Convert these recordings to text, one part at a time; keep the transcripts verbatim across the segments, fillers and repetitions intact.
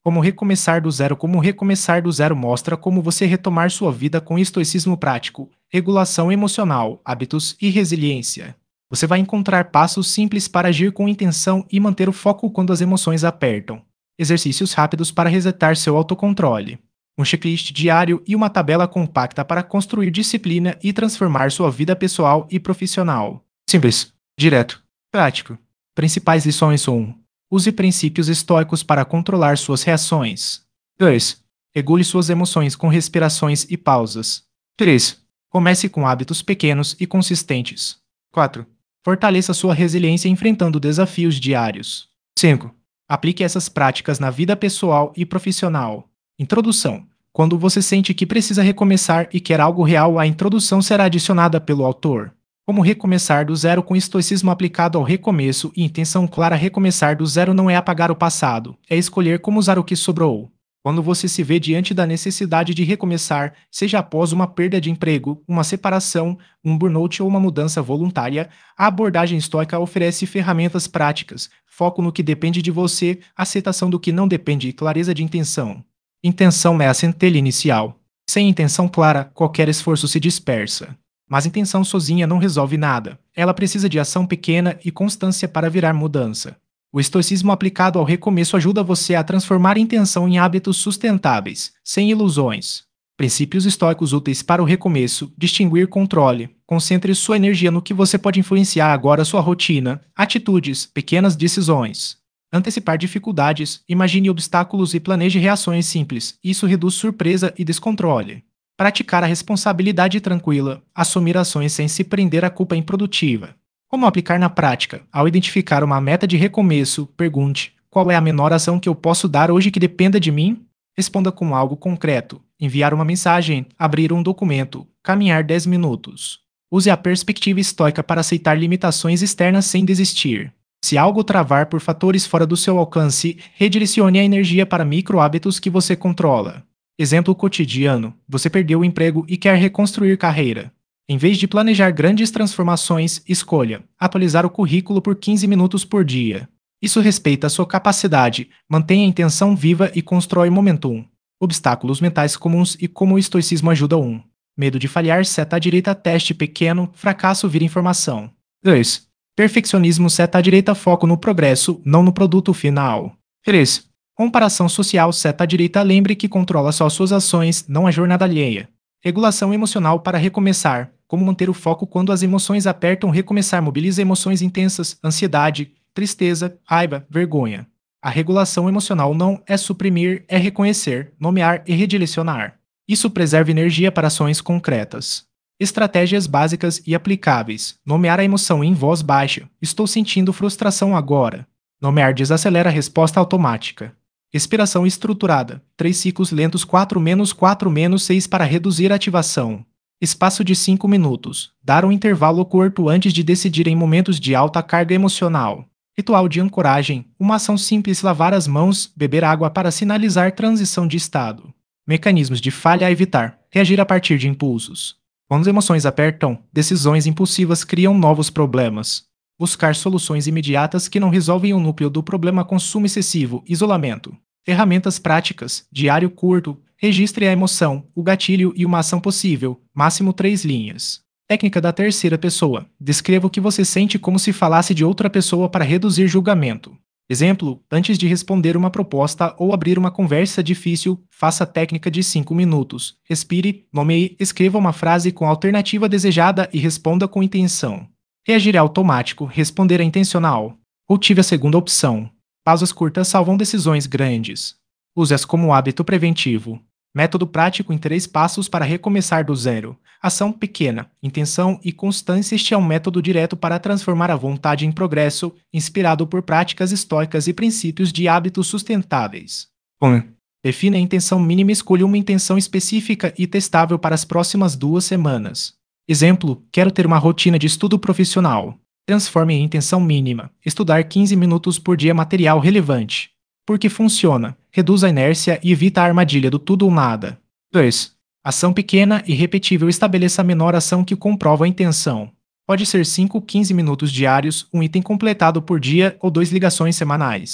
Como recomeçar do zero? Como recomeçar do zero mostra como você retomar sua vida com estoicismo prático, regulação emocional, hábitos e resiliência. Você vai encontrar passos simples para agir com intenção e manter o foco quando as emoções apertam. Exercícios rápidos para resetar seu autocontrole. Um checklist diário e uma tabela compacta para construir disciplina e transformar sua vida pessoal e profissional. Simples, direto, prático. Principais lições: um. Use princípios estoicos para controlar suas reações. dois. Regule suas emoções com respirações e pausas. três. Comece com hábitos pequenos e consistentes. quatro. Fortaleça sua resiliência enfrentando desafios diários. cinco. Aplique essas práticas na vida pessoal e profissional. Introdução. Quando você sente que precisa recomeçar e quer algo real, a introdução será adicionada pelo autor. Como recomeçar do zero com estoicismo aplicado ao recomeço e intenção clara. Recomeçar do zero não é apagar o passado, é escolher como usar o que sobrou. Quando você se vê diante da necessidade de recomeçar, seja após uma perda de emprego, uma separação, um burnout ou uma mudança voluntária, a abordagem estoica oferece ferramentas práticas, foco no que depende de você, aceitação do que não depende e clareza de intenção. Intenção é a centelha inicial. Sem intenção clara, qualquer esforço se dispersa. Mas intenção sozinha não resolve nada. Ela precisa de ação pequena e constância para virar mudança. O estoicismo aplicado ao recomeço ajuda você a transformar intenção em hábitos sustentáveis, sem ilusões. Princípios estoicos úteis para o recomeço: distinguir controle. Concentre sua energia no que você pode influenciar agora: sua rotina, atitudes, pequenas decisões. Antecipar dificuldades. Imagine obstáculos e planeje reações simples. Isso reduz surpresa e descontrole. Praticar a responsabilidade tranquila. Assumir ações sem se prender à culpa improdutiva. Como aplicar na prática? Ao identificar uma meta de recomeço, pergunte: qual é a menor ação que eu posso dar hoje que dependa de mim? Responda com algo concreto. Enviar uma mensagem, abrir um documento, caminhar dez minutos. Use a perspectiva estoica para aceitar limitações externas sem desistir. Se algo travar por fatores fora do seu alcance, redirecione a energia para micro-hábitos que você controla. Exemplo cotidiano: você perdeu o emprego e quer reconstruir carreira. Em vez de planejar grandes transformações, escolha atualizar o currículo por quinze minutos por dia. Isso respeita a sua capacidade, mantém a intenção viva e constrói momentum. Obstáculos mentais comuns e como o estoicismo ajuda. um. Medo de falhar. Seta à direita. Teste pequeno. Fracasso vira informação. dois. Perfeccionismo. Seta à direita. Foco no progresso, não no produto final. três. Comparação social. Seta à direita. Lembre que controla só suas ações, não a jornada alheia. Regulação emocional para recomeçar. Como manter o foco quando as emoções apertam. Recomeçar mobiliza emoções intensas, ansiedade, tristeza, raiva, vergonha. A regulação emocional não é suprimir, é reconhecer, nomear e redirecionar. Isso preserva energia para ações concretas. Estratégias básicas e aplicáveis. Nomear a emoção em voz baixa. Estou sentindo frustração agora. Nomear desacelera a resposta automática. Respiração estruturada. Três ciclos lentos. quatro menos quatro menos seis para reduzir a ativação. Espaço de cinco minutos. Dar um intervalo curto antes de decidir em momentos de alta carga emocional. Ritual de ancoragem. Uma ação simples: lavar as mãos, beber água para sinalizar transição de estado. Mecanismos de falha a evitar. Reagir a partir de impulsos. Quando as emoções apertam, decisões impulsivas criam novos problemas. Buscar soluções imediatas que não resolvem o núcleo do problema: consumo excessivo, isolamento. Ferramentas práticas: diário curto, registre a emoção, o gatilho e uma ação possível, máximo três linhas. Técnica da terceira pessoa: descreva o que você sente como se falasse de outra pessoa para reduzir julgamento. Exemplo: antes de responder uma proposta ou abrir uma conversa difícil, faça a técnica de cinco minutos. Respire, nomeie, escreva uma frase com a alternativa desejada e responda com intenção. Reagir é automático, responder é intencional. Cultive a segunda opção. Pausas curtas salvam decisões grandes. Use-as como hábito preventivo. Método prático em três passos para recomeçar do zero. Ação pequena, intenção e constância. Este é um método direto para transformar a vontade em progresso, inspirado por práticas estoicas e princípios de hábitos sustentáveis. um. Defina a intenção mínima. Escolha uma intenção específica e testável para as próximas duas semanas. Exemplo: quero ter uma rotina de estudo profissional. Transforme em intenção mínima. Estudar quinze minutos por dia material relevante. Porque funciona. Reduz a inércia e evita a armadilha do tudo ou nada. dois. Ação pequena e repetível. Estabeleça a menor ação que comprova a intenção. Pode ser cinco, quinze minutos diários, um item completado por dia ou duas ligações semanais.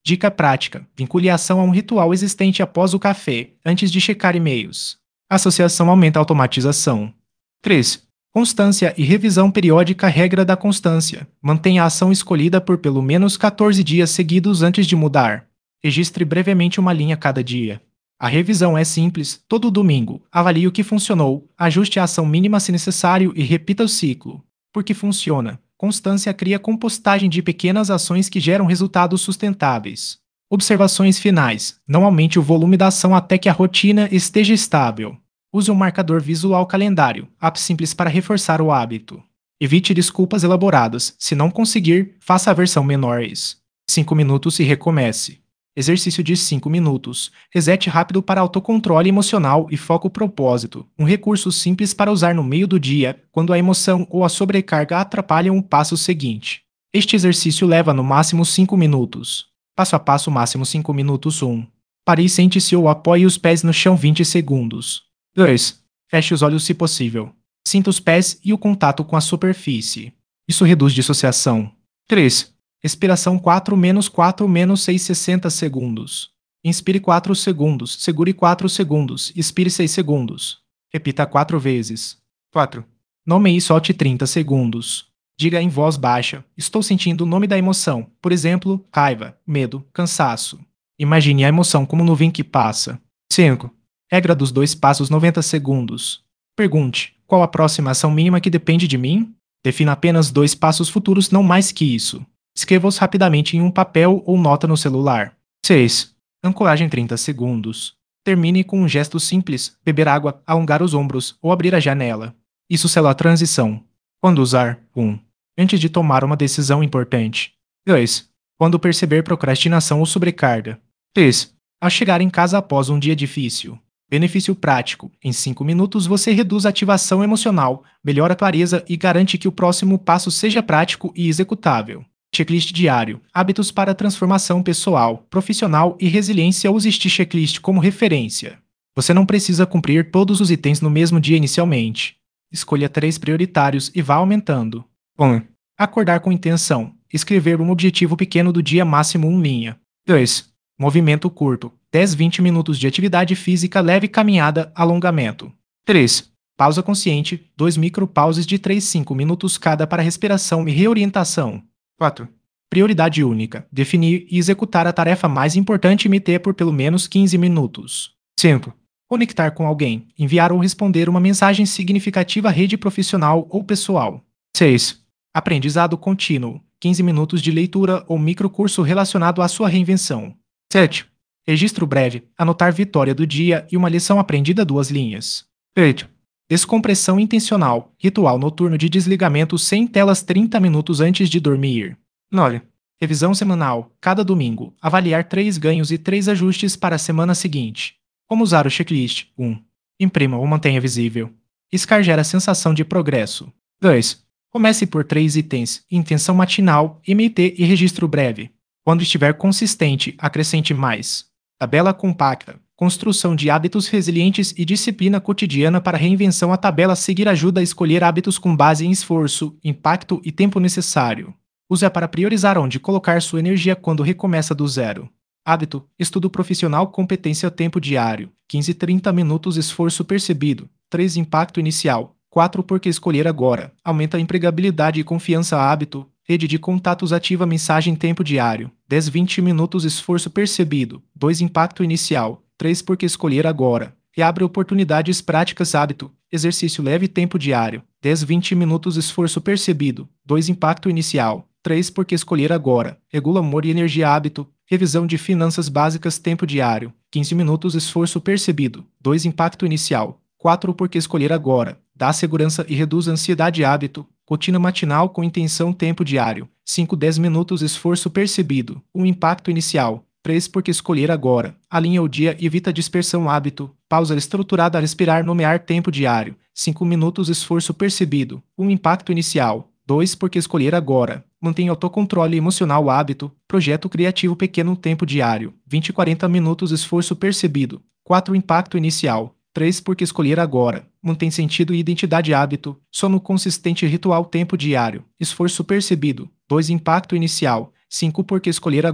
Dica prática: vincule a ação a um ritual existente após o café, antes de checar e-mails. Associação aumenta a automatização. três. Constância e revisão periódica. Regra da constância: mantenha a ação escolhida por pelo menos quatorze dias seguidos antes de mudar. Registre brevemente uma linha cada dia. A revisão é simples: todo domingo, avalie o que funcionou, ajuste a ação mínima se necessário e repita o ciclo. Porque funciona. Constância cria compostagem de pequenas ações que geram resultados sustentáveis. Observações finais: não aumente o volume da ação até que a rotina esteja estável. Use um marcador visual calendário, app simples para reforçar o hábito. Evite desculpas elaboradas. Se não conseguir, faça a versão menor. cinco minutos e recomece. Exercício de cinco minutos. Reset rápido para autocontrole emocional e foco propósito. Um recurso simples para usar no meio do dia, quando a emoção ou a sobrecarga atrapalham o passo seguinte. Este exercício leva no máximo cinco minutos. Passo a passo máximo cinco minutos. um. Pare e sente-se ou apoie os pés no chão vinte segundos. dois. Feche os olhos se possível. Sinta os pés e o contato com a superfície. Isso reduz dissociação. três. Respiração quatro menos quatro menos seis, sessenta segundos. Inspire quatro segundos, segure quatro segundos, expire seis segundos. Repita quatro vezes. quatro. Nomeie e solte trinta segundos. Diga em voz baixa: estou sentindo o nome da emoção, por exemplo, raiva, medo, cansaço. Imagine a emoção como nuvem que passa. cinco. Regra dos dois passos. noventa segundos. Pergunte: qual a próxima ação mínima que depende de mim? Defina apenas dois passos futuros, não mais que isso. Escreva-os rapidamente em um papel ou nota no celular. seis. Ancoragem. trinta segundos. Termine com um gesto simples: beber água, alongar os ombros ou abrir a janela. Isso sela a transição. Quando usar? um. Antes de tomar uma decisão importante. dois. Quando perceber procrastinação ou sobrecarga. três. Ao chegar em casa após um dia difícil. Benefício prático: em cinco minutos você reduz a ativação emocional, melhora a clareza e garante que o próximo passo seja prático e executável. Checklist diário. Hábitos para transformação pessoal, profissional e resiliência. Use este checklist como referência. Você não precisa cumprir todos os itens no mesmo dia inicialmente. Escolha três prioritários e vá aumentando. um. Acordar com intenção. Escrever um objetivo pequeno do dia, máximo uma linha. dois. Movimento curto. dez a vinte minutos de atividade física leve, caminhada, alongamento. três. Pausa consciente. dois micropauses de três a cinco minutos cada para respiração e reorientação. quatro. Prioridade única. Definir e executar a tarefa mais importante e meter por pelo menos quinze minutos. cinco. Conectar com alguém. Enviar ou responder uma mensagem significativa à rede profissional ou pessoal. seis. Aprendizado contínuo. quinze minutos de leitura ou microcurso relacionado à sua reinvenção. sete. Registro breve. Anotar vitória do dia e uma lição aprendida, duas linhas. oito. Descompressão intencional. Ritual noturno de desligamento sem telas, trinta minutos antes de dormir. nove. Revisão semanal. Cada domingo. Avaliar três ganhos e três ajustes para a semana seguinte. Como usar o checklist? um. Imprima ou mantenha visível. Iscar gera sensação de progresso. dois. Comece por três itens: intenção matinal, M T e registro breve. Quando estiver consistente, acrescente mais. Tabela compacta. Construção de hábitos resilientes e disciplina cotidiana para reinvenção. A tabela a seguir ajuda a escolher hábitos com base em esforço, impacto e tempo necessário. Use-a para priorizar onde colocar sua energia quando recomeça do zero. Hábito: estudo profissional, competência, tempo diário. quinze a trinta minutos, esforço percebido. três. Impacto inicial. quatro. Por que escolher agora? Aumenta a empregabilidade e confiança. Hábito: rede de contatos, ativa mensagem, tempo diário. dez a vinte minutos, esforço percebido. dois. Impacto inicial. três. Por que escolher agora? Reabre oportunidades práticas. Hábito: exercício leve, tempo diário. dez a vinte minutos, esforço percebido. dois. Impacto inicial. três. Por que escolher agora? Regula humor e energia. Hábito: revisão de finanças básicas, tempo diário. quinze minutos, esforço percebido. dois. Impacto inicial. quatro. Por que escolher agora? Dá segurança e reduz a ansiedade. Hábito: rotina matinal com intenção, tempo diário. cinco a dez minutos, esforço percebido. um. Impacto inicial. três. Por que escolher agora? Alinha o dia e evita dispersão. Hábito: pausa estruturada a respirar, nomear, tempo diário. cinco minutos, esforço percebido. um. Impacto inicial. dois. Por que escolher agora? Mantenha autocontrole emocional. Hábito: projeto criativo pequeno, tempo diário. vinte a quarenta minutos, esforço percebido. quatro. Impacto inicial. três. Por que escolher agora? Mantém sentido e identidade. Hábito: sono consistente, ritual, tempo diário. Esforço percebido. dois. Impacto inicial. cinco. Por que escolher agora?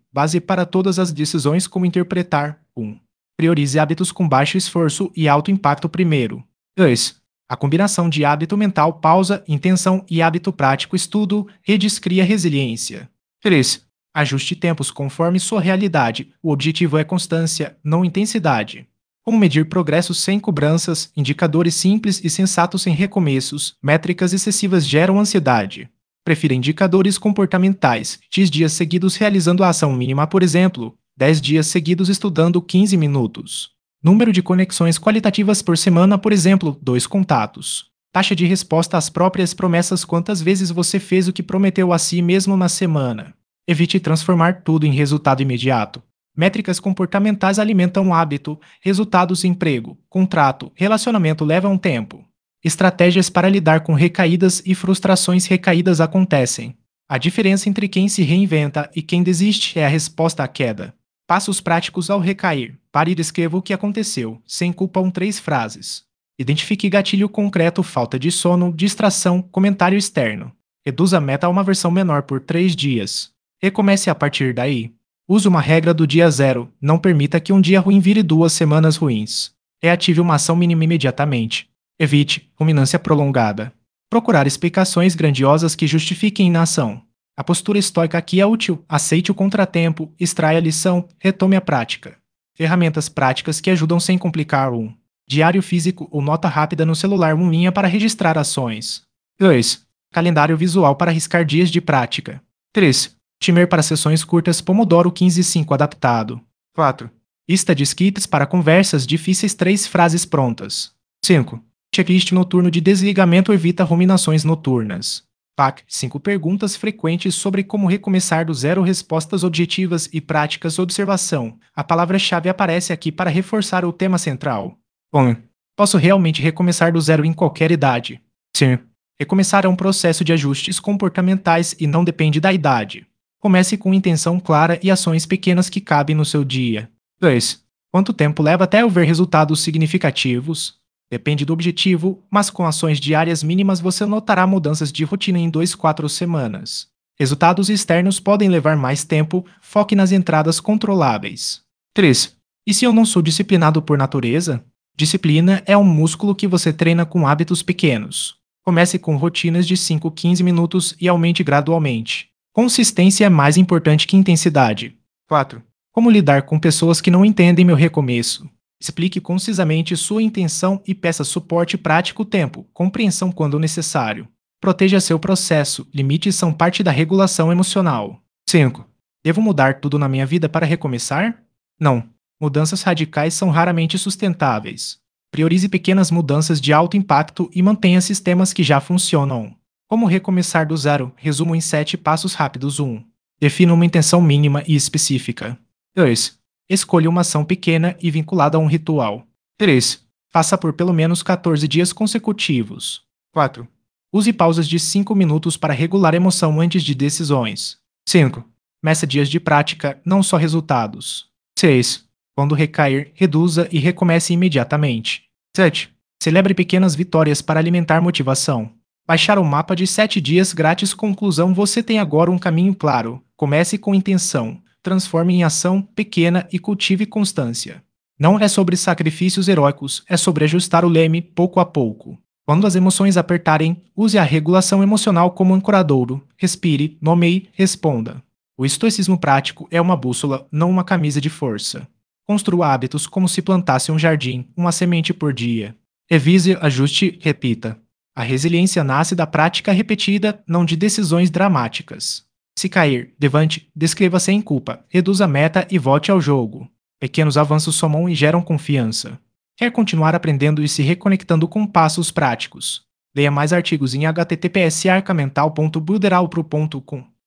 base para todas as decisões como interpretar. um. Priorize hábitos com baixo esforço e alto impacto primeiro. dois. A combinação de hábito mental, pausa, intenção e hábito prático, estudo, redes cria resiliência. três. Ajuste tempos conforme sua realidade. O objetivo é constância, não intensidade. Como medir progresso sem cobranças, indicadores simples e sensatos sem recomeços, métricas excessivas geram ansiedade. Prefira indicadores comportamentais, X dias seguidos realizando a ação mínima, por exemplo, dez dias seguidos estudando quinze minutos. Número de conexões qualitativas por semana, por exemplo, dois contatos. Taxa de resposta às próprias promessas, quantas vezes você fez o que prometeu a si mesmo na semana. Evite transformar tudo em resultado imediato. Métricas comportamentais alimentam o hábito, resultados emprego, contrato, relacionamento levam tempo. Estratégias para lidar com recaídas e frustrações recaídas acontecem. A diferença entre quem se reinventa e quem desiste é a resposta à queda. Passos práticos ao recair. Pare e descreva o que aconteceu, sem culpa em três frases. Identifique gatilho concreto, falta de sono, distração, comentário externo. Reduza a meta a uma versão menor por três dias. Recomece a partir daí. Use uma regra do dia zero. Não permita que um dia ruim vire duas semanas ruins. Reative uma ação mínima imediatamente. Evite ruminância prolongada. Procurar explicações grandiosas que justifiquem inação. A postura estoica aqui é útil. Aceite o contratempo, extraia a lição, retome a prática. Ferramentas práticas que ajudam sem complicar. um. Diário físico ou nota rápida no celular, uma linha para registrar ações. dois. Calendário visual para riscar dias de prática. três. Timer para sessões curtas, Pomodoro quinze cinco adaptado. quatro. Lista de skits para conversas difíceis, três frases prontas. cinco. Checklist noturno de desligamento, evita ruminações noturnas. P A C. cinco perguntas frequentes sobre como recomeçar do zero, respostas objetivas e práticas. Observação. A palavra-chave aparece aqui para reforçar o tema central. um. Posso realmente recomeçar do zero em qualquer idade? Sim. Recomeçar é um processo de ajustes comportamentais e não depende da idade. Comece com intenção clara e ações pequenas que cabem no seu dia. dois. Quanto tempo leva até eu ver resultados significativos? Depende do objetivo, mas com ações diárias mínimas você notará mudanças de rotina em duas a quatro semanas. Resultados externos podem levar mais tempo, foque nas entradas controláveis. três. E se eu não sou disciplinado por natureza? Disciplina é um músculo que você treina com hábitos pequenos. Comece com rotinas de cinco a quinze minutos e aumente gradualmente. Consistência é mais importante que intensidade. quatro. Como lidar com pessoas que não entendem meu recomeço? Explique concisamente sua intenção e peça suporte prático. Tempo, compreensão quando necessário. Proteja seu processo, limites são parte da regulação emocional. cinco. Devo mudar tudo na minha vida para recomeçar? Não. Mudanças radicais são raramente sustentáveis. Priorize pequenas mudanças de alto impacto e mantenha sistemas que já funcionam. Como recomeçar do zero? Resumo em sete passos rápidos. um. Defina uma intenção mínima e específica. dois. Escolha uma ação pequena e vinculada a um ritual. três. Faça por pelo menos quatorze dias consecutivos. quatro. Use pausas de cinco minutos para regular emoção antes de decisões. cinco. Meça dias de prática, não só resultados. seis. Quando recair, reduza e recomece imediatamente. sete. Celebre pequenas vitórias para alimentar motivação. Baixar o mapa de sete dias grátis. Conclusão: você tem agora um caminho claro. Comece com intenção. Transforme em ação pequena e cultive constância. Não é sobre sacrifícios heróicos, é sobre ajustar o leme pouco a pouco. Quando as emoções apertarem, use a regulação emocional como ancoradouro. Respire, nomeie, responda. O estoicismo prático é uma bússola, não uma camisa de força. Construa hábitos como se plantasse um jardim, uma semente por dia. Revise, ajuste, repita. A resiliência nasce da prática repetida, não de decisões dramáticas. Se cair, levante, descreva sem culpa, reduza a meta e volte ao jogo. Pequenos avanços somam e geram confiança. Quer continuar aprendendo e se reconectando com passos práticos? Leia mais artigos em h t t p s arcamental ponto builderalpro ponto com.